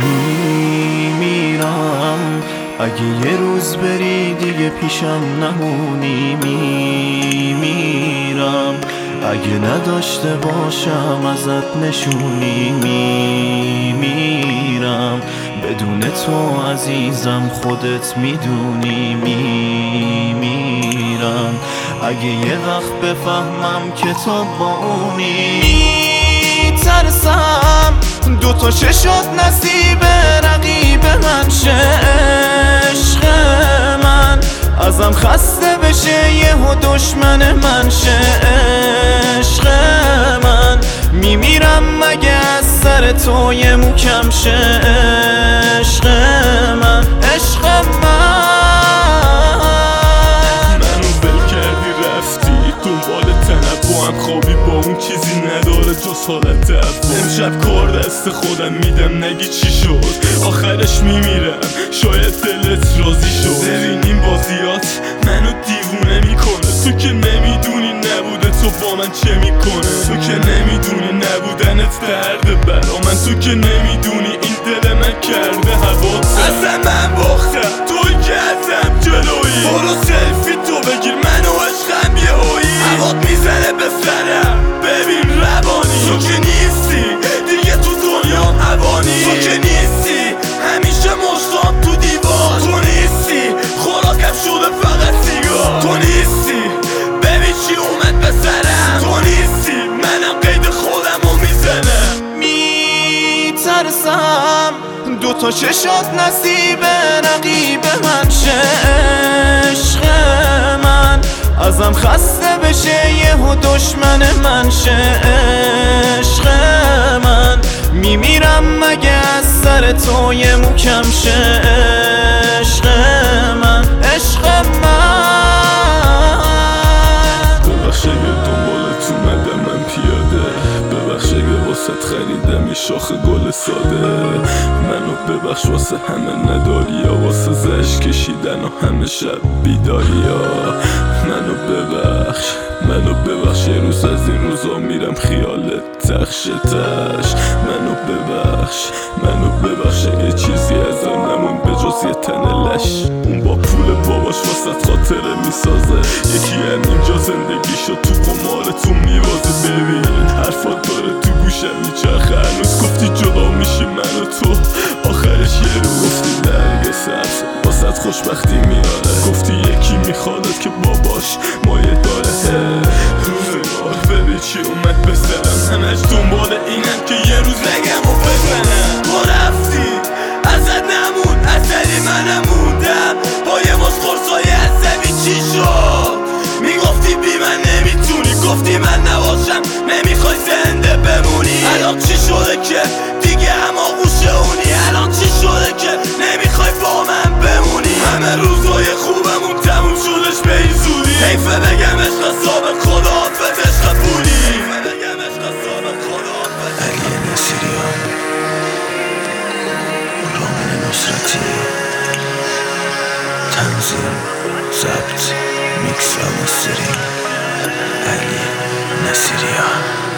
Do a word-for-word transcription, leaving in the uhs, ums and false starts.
میمیرم اگه یه روز بری دیگه پیشم نمونی. میمیرم اگه نداشته باشم ازت نشونی. میمیرم بدون تو عزیزم خودت میدونی. میمیرم اگه یه وقت بفهمم که تو با اونی. میترسم دوتا چشات نصیب رقیب من شه. عشق من ازم خسته بشه یهو دشمن من شه. عشق من میمیرم مگه از سر تو یه مو کم شه. عشق من عشق من منو ول کردی رفتی دنبال تنبهم خوابی با اون چیزی نداره جز حالت عفو. امشب کار دست خودم میدم نگی چی شد آخرش میمیرم شاید دلت راضی شد. ببینیم بازیات منو دیوونه میکنه تو که نمیدونی نبوده تو با من چه میکنه. تو که نمیدونی نبودنت درد برا من. تو که نمیدونی این دل من کرده حواست. اصلا من باختم توی که ازم جلویی. برو سلفی تو بگیر منو عشقم یه هایی. هوات میزنه به سرم ببین روانی. تو که نیستی دیگه تو دنیا عوانی. تو که نیستی همیشه مشتام تو دیوار. تو نیستی خوراکم شده فقط سیگار. تو نیستی ببین چی اومد به سرم. تو نیستی منم قید خودمو میزنم. میترسم دوتا چشات نصیب رقیب من شه. عشق من ازم خسته بشه یهو دشمن من شه. عشق من میمیرم مگه از سر تو یه مو کم شه. عشق من عشق من ببخش اگه دنبالت اومدم من پیاده. ببخش اگه واسه خریدم یه شاخ گل ساده. منو ببخش واسه همه نداری یا واسه زش کشیدن و همه شب بیداری ها. منو ببخش منو ببخش یه روز از این روزا میرم خیالت تخش تش. منو ببخش منو ببخش اگه چیزی ازم نمون به جز یه تن لش. اون با پول باباش واسه خاطره میسازه. یکی هم اینجا زندگیشو تو قمارتون میوازه. ببین حرفات داره تو گوشم میچرخه هنوز. گفتی جدا میشی من و تو آخرش یه رو گفتی درگ سبز واسه خوشبختی میاره. گفتی یکی میخوادت که باباش مایه داره. روزگار ببین چی اومد به سرم. همش دنبال اینم که یه روز نگم و بزنم. تو رفتی ازت نمون اثری منم موندم با یه مش قرصای عصبی. چی شد میگفتی بی من نمیتونی. گفتی من نباشم نمیخوای زنده بمونی. الان چی شده که دیگه هم آغوشه اونی. الان چی شده که نمیخوای با من بمونی. همه روزای خوبمون تموم شدش به این زودی. حیفه بگم عشق سابق خداحافظ عشق پولی. حیفه بگم عشق سابق خداحافظ. علی نصیریان، رامین نصرتی، تنظیم، ضبط، میکس و مسترینگ علی نصیریان.